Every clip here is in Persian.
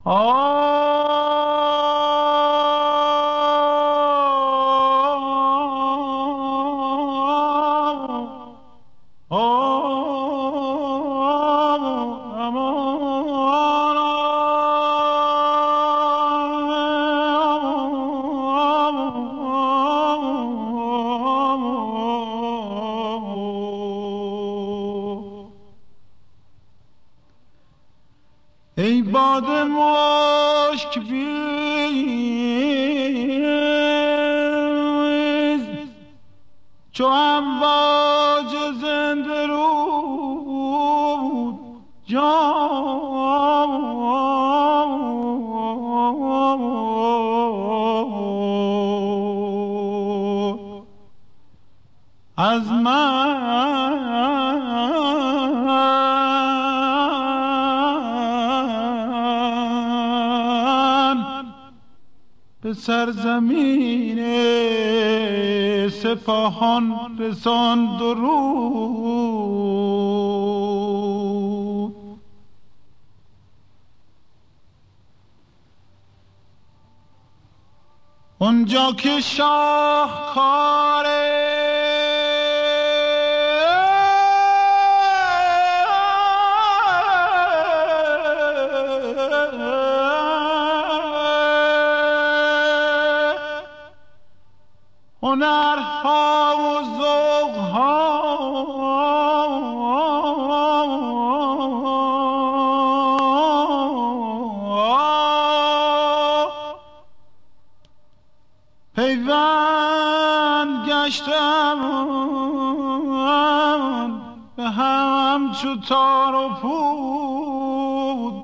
ای باد مشک بیز چو امواج زنده رود جان از به سرزمین سپاهان رسان درود. اونجا که شاهکاره هنرها و ذوقها پیوند گشتم به هم چو تار و پود.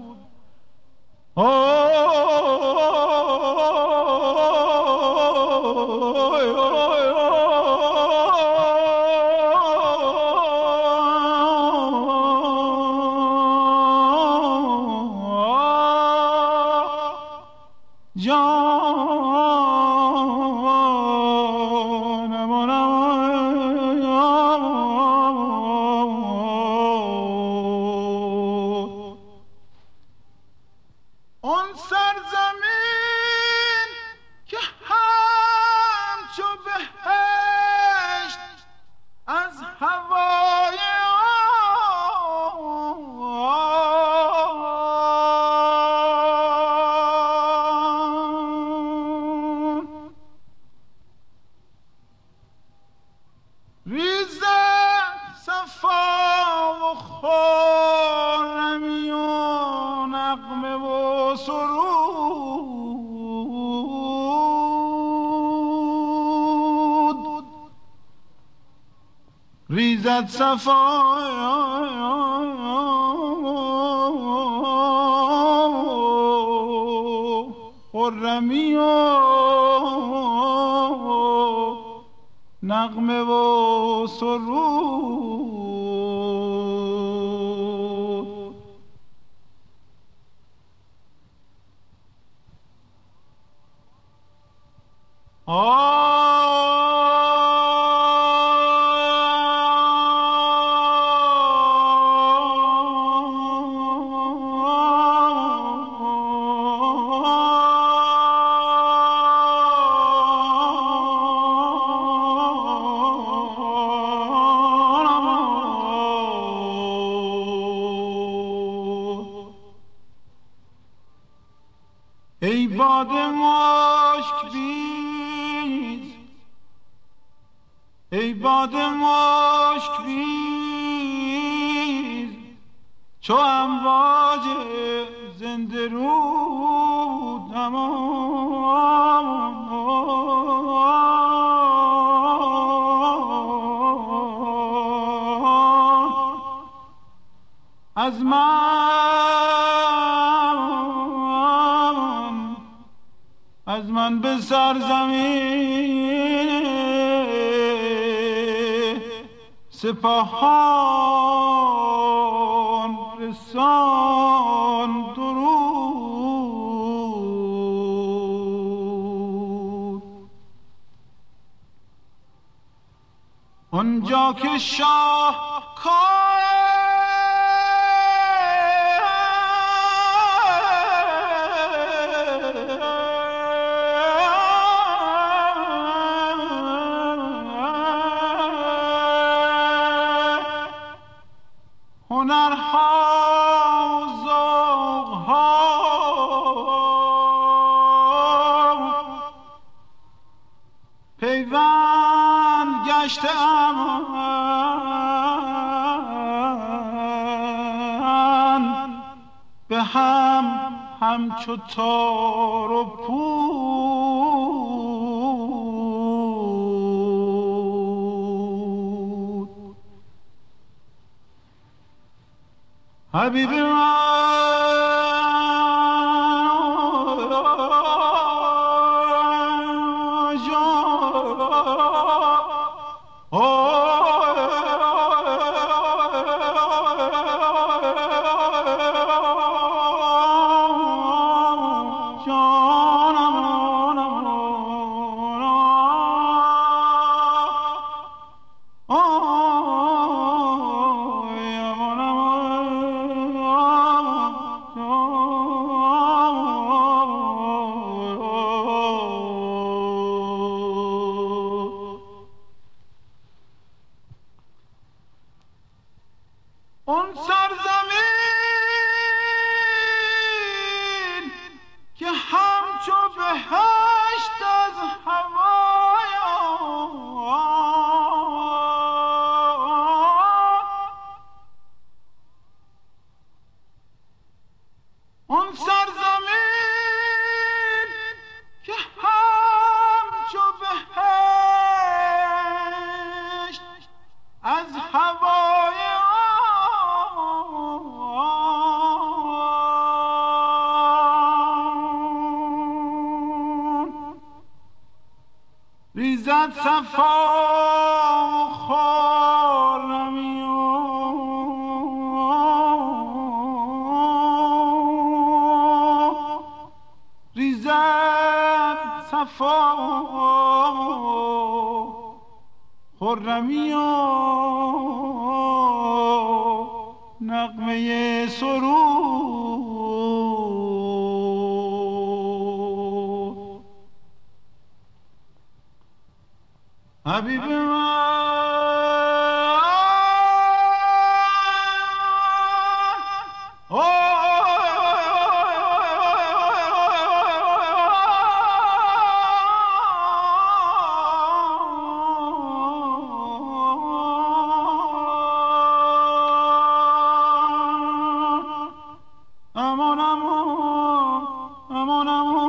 اون سرزمین که همچو بهشت از هوای آن ریزد صفا و خرمی و نغمه و سرود ریزد صفا خرمی و نغمه و سرود. ای باد مشک بیز ای باد مشک بیز چو امواج زنده رود از من به سرزمین سپاهان رسان درود. آنجا که شاه کار هنرها و ذوقها پیوند گشته‌اند به هم همچو تار و پود. حبیب اون سرزمین که همچو بهشت از هوای اون سرزمین که همچو بهشت از هوای ریزد صفا و خرمیان، ریزد صفا و خرمیان، نغمه سرود. حبیب من امان امان امان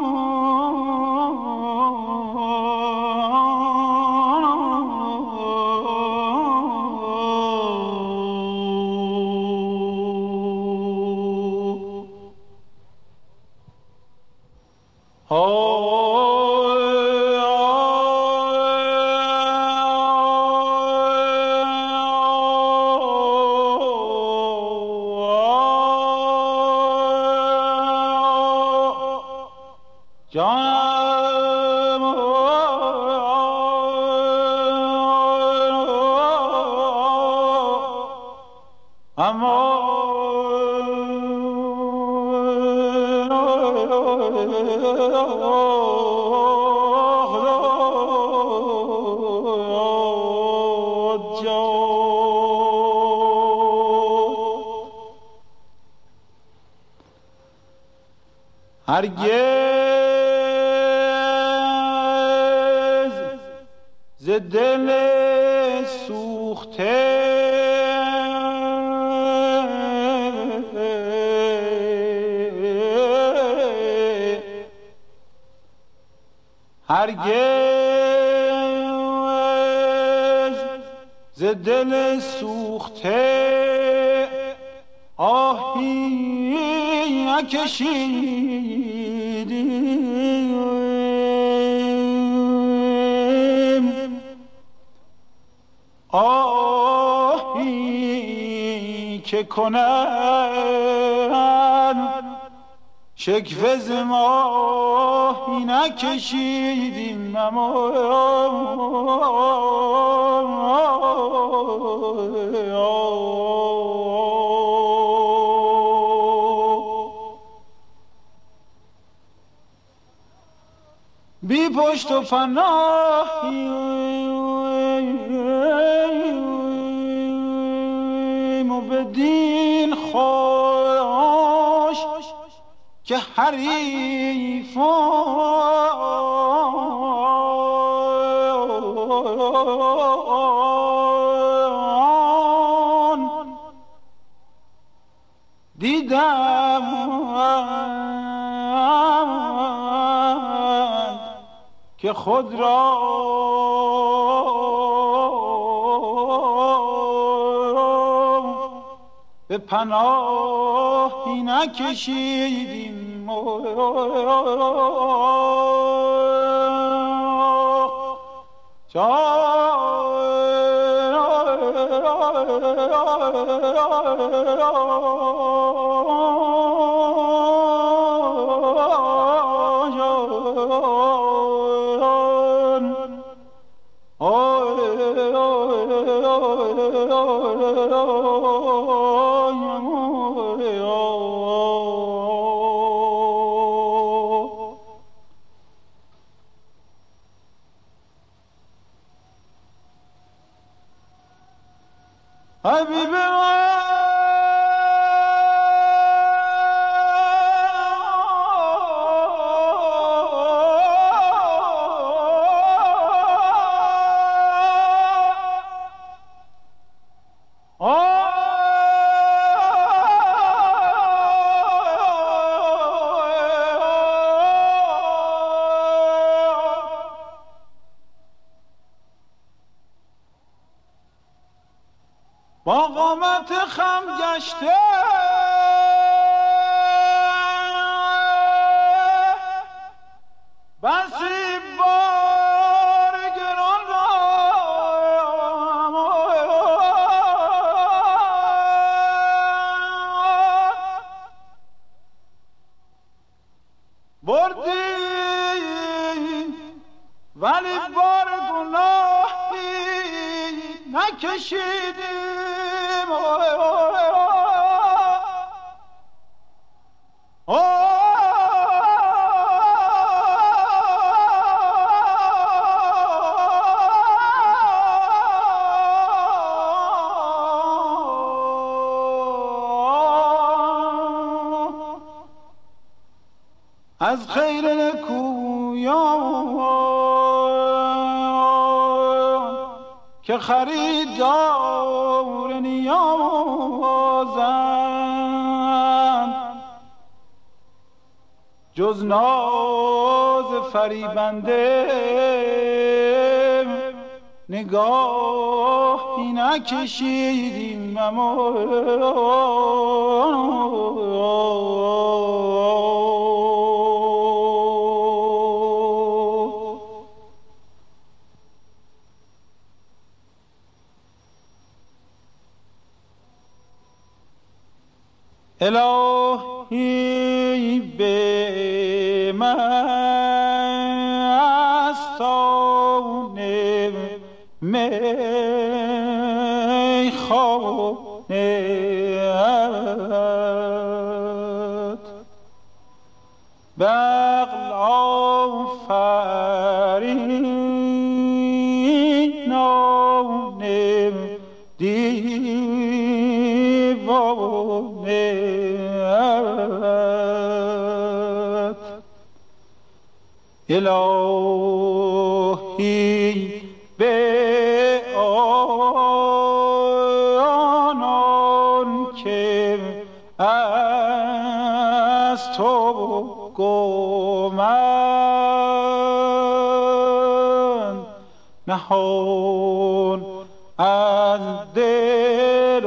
هرگز ز دل سوخته هرگز ز دل سوخته آهی نکشیدیم، آهی که کند شکوه ز ماهی نکشیدیم. بی پشت و پناهی و بدیم خوش که حریفان دیدم که خود را به پناهی نکشیدیم. حبیب با قامت خم گشته بسی بار گران را بردی، ولی بار گناهی نکشیدی. از خیر نکویان که خریدار نیازند، جز ناز فریبنده نگاهی نکشیدیم. الهی به مستان میخانه‌ات بغل آفرینان دیوانه الهی به آنان که از تو گمند نهان از دل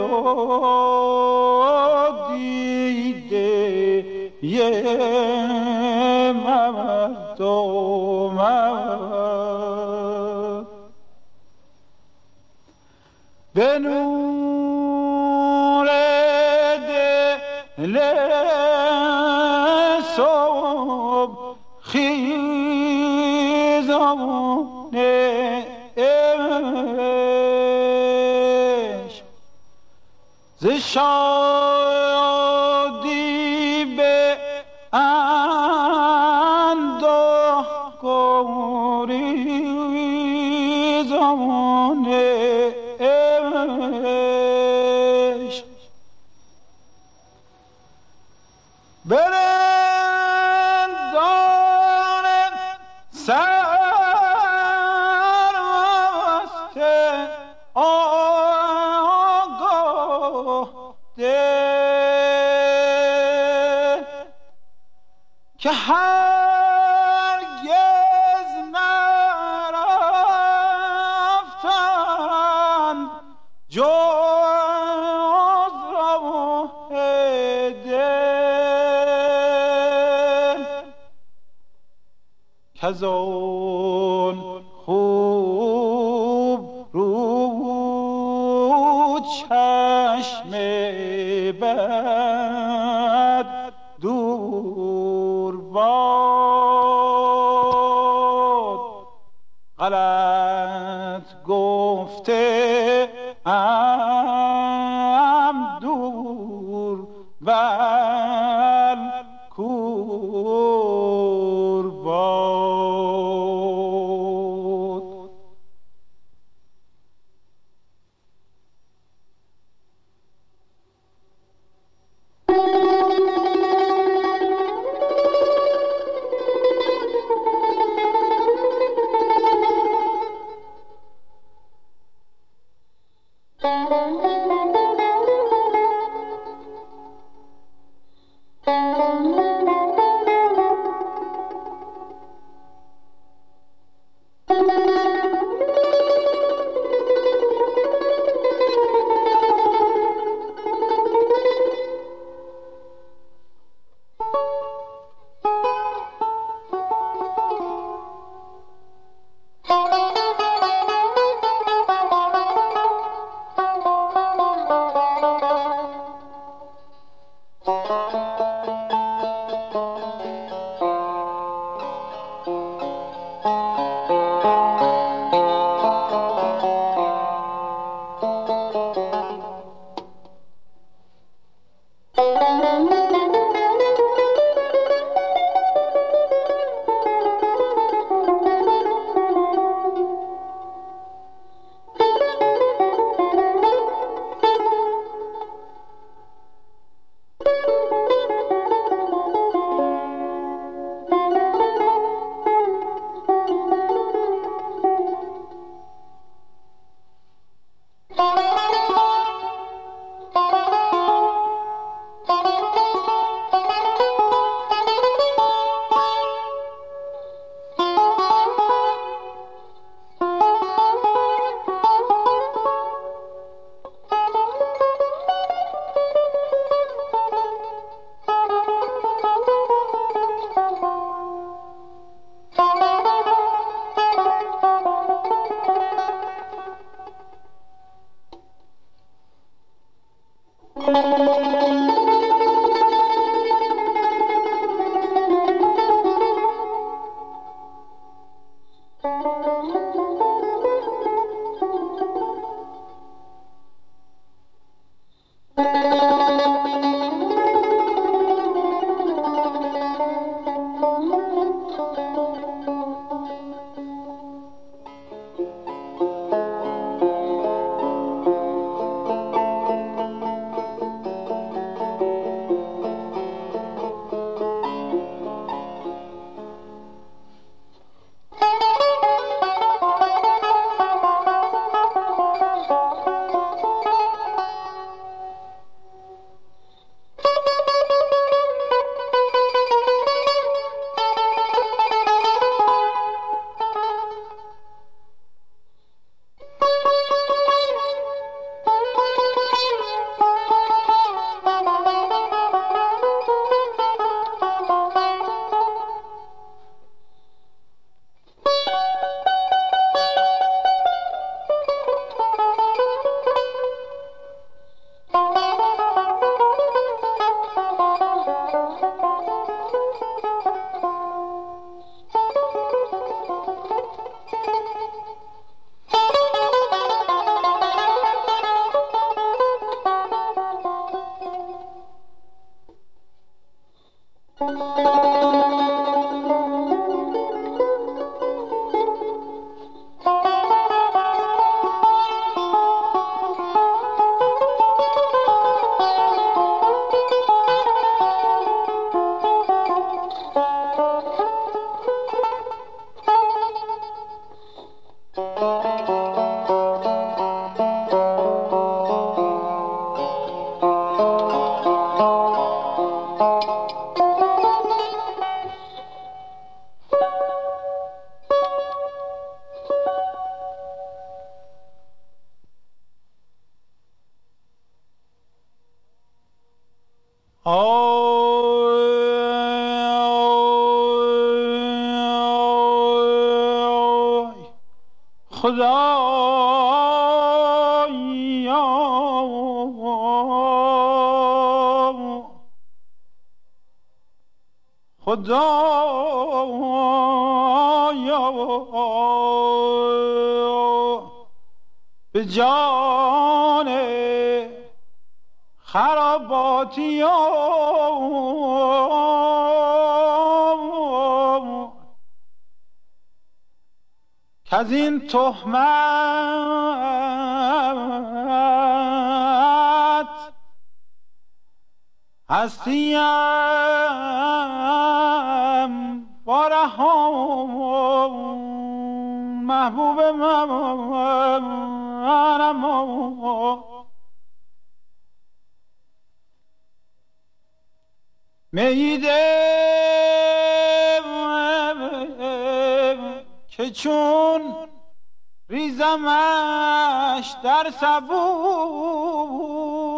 و دیده مردم به نور دل صبح خیزان عشق ز شادی به اندوه گریزان عشق که هرگز نرفتند جز راه دل، کز آن خوب رو چشم بد دور باد. غلط گفته ام دور ول کور باد. خدایا خدایا به جان خراباتی کز این تهمت هستیم بارهام محبوب منم میده که چون ریزمش در سبو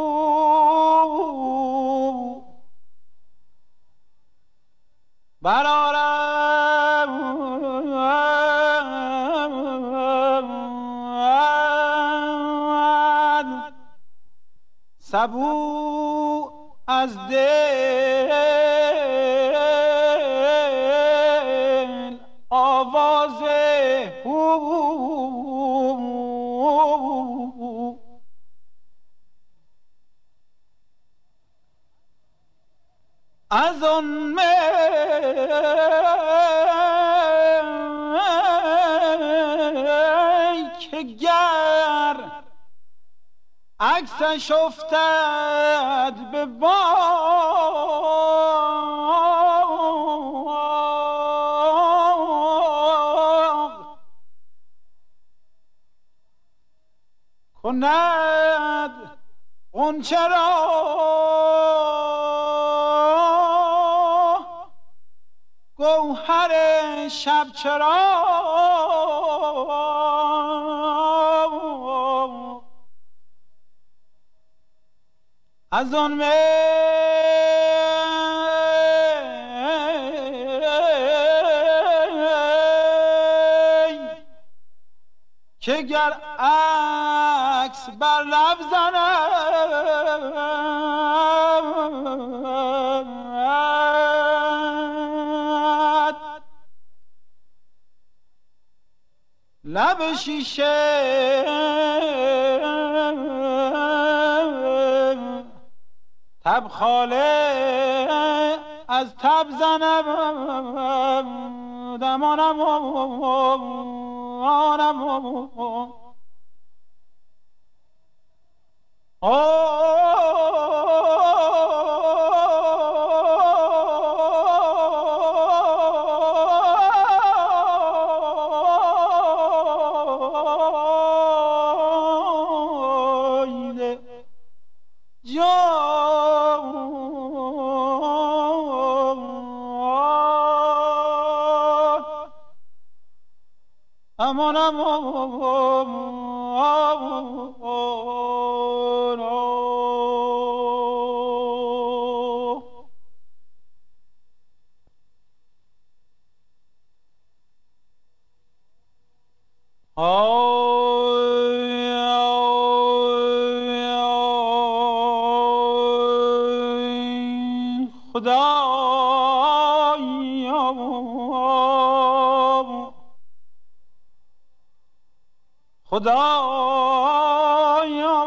برآرد سبو از دل آواز از آن می که گر عکسش افتد به باغ کند غنچه را گوهر شب چراغ از آن می که گر عکس بر لب زند لب شیشه تبخاله از تب زنم دمانم خدایا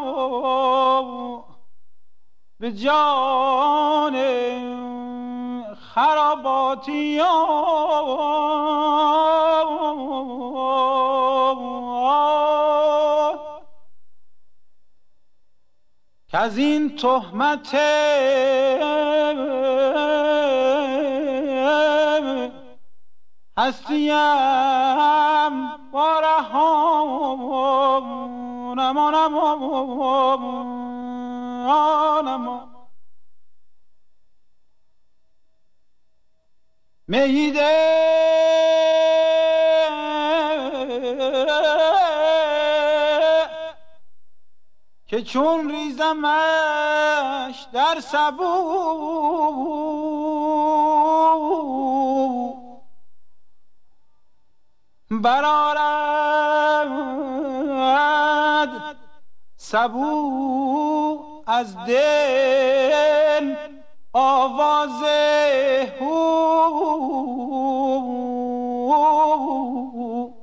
به جان خراباتی که از این تهمت هستیم بارهام میده که چون ریزمش در سبو برآرد سبو از دل آواز هو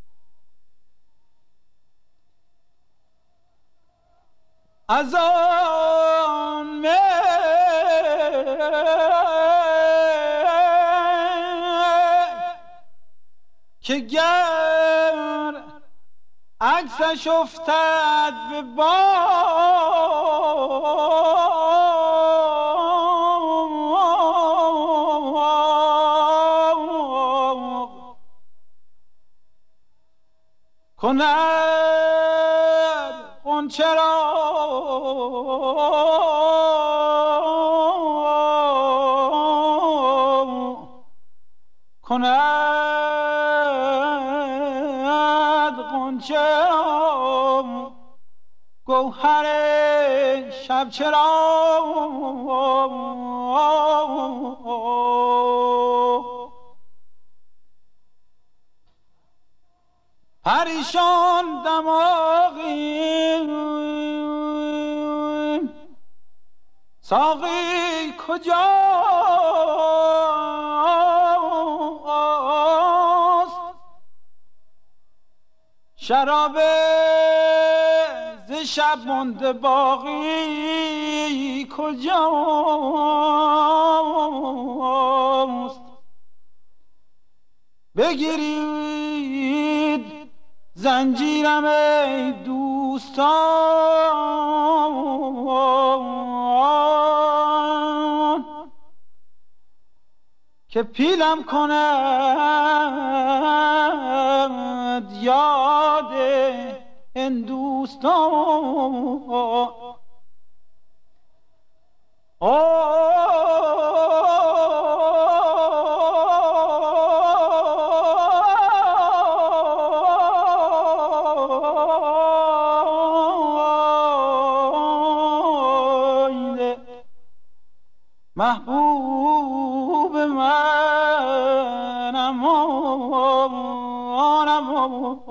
از آن می که گر عکسش افتد به باغ کند غنچه را گوهر شب چرا پریشان دماغی ساقی کجاست شراب ز شب مونده باقی کجاست بگیرید زنجیرم ای دوستان که پیلم کند یاد هندوستان محبوب منم